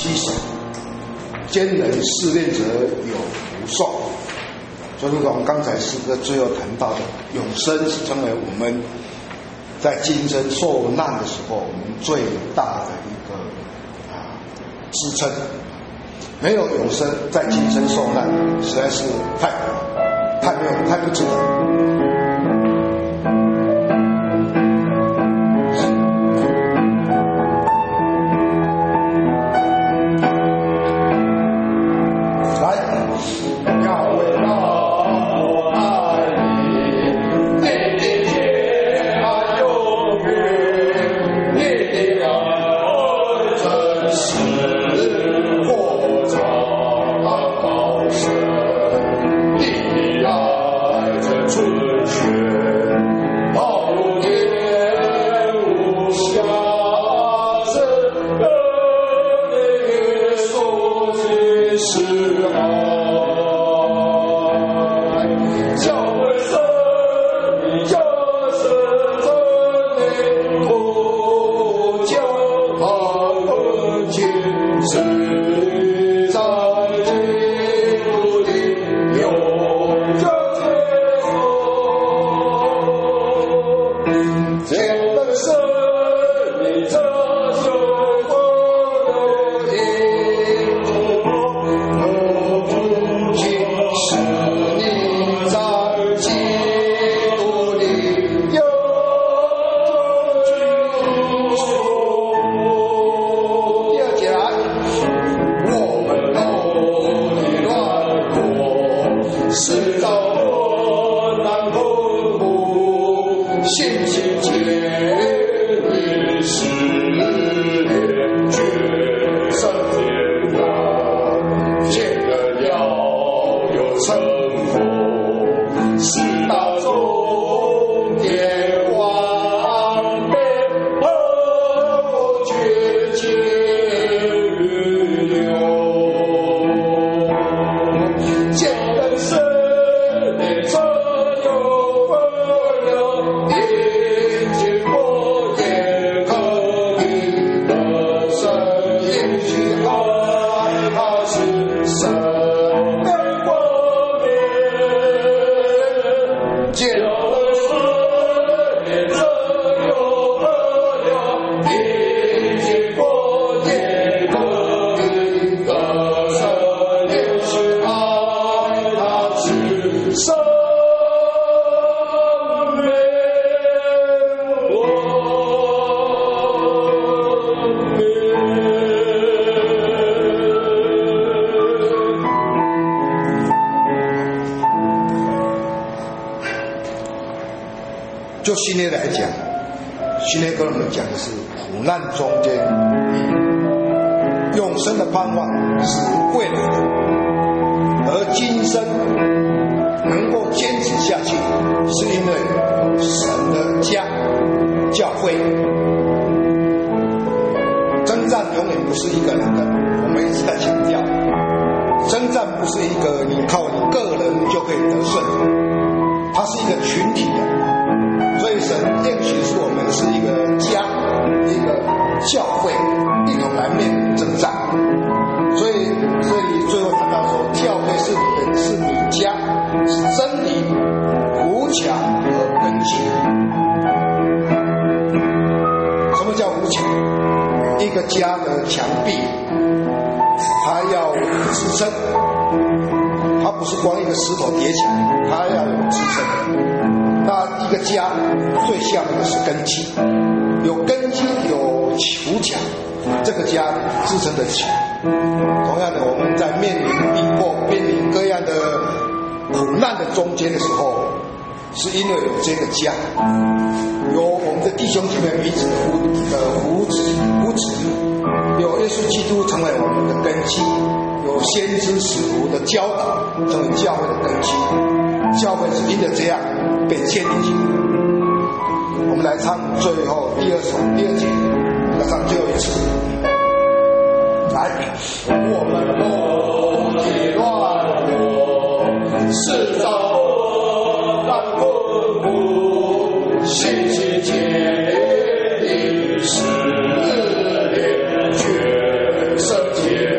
鸡首，坚忍试炼者有福寿。就是我们刚才诗歌最后谈到的永生，是成为我们在今生受难的时候我们最大的一个支撑。没有永生，在今生受难实在是太不值得。就新约来讲，新约跟我们讲的是苦难中间永生的盼望是未来的，而今生能够坚持下去，是因为神的家教会。征战永远不是一个人的，我们一直在强调，征战不是一个你靠你个人就可以得胜，它是一个群体的。所以神应许是我们是一个家，一个教会，一同来面临征战。所以这里最后谈到说，教会是你家，是真理、扶墙和根基。什么叫扶墙？一个家的墙壁，它要有支撑，它不是光一个石头叠起来，它要有支撑。那一个家最像的是根基，有根基有扶墙，这个家支撑得起。同样的，我们在面临逼迫、面临各样的苦难的中间的时候，是因为有这个家，有我们的弟兄姐妹彼此扶持，有耶稣基督成为我们的根基，有先知使徒的教导成为教会的根基。教会是因着这样被建立起来。我们来唱最后第二节，来唱最后一次。来，我们不体乱我，是造但困苦，信心坚定，是烈决胜天。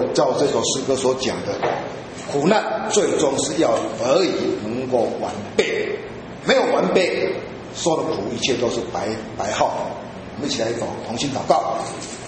照这首诗歌所讲的，苦难最终是要得以能够完备，没有完备，受了苦一切都是白耗。我们一起来同心祷告。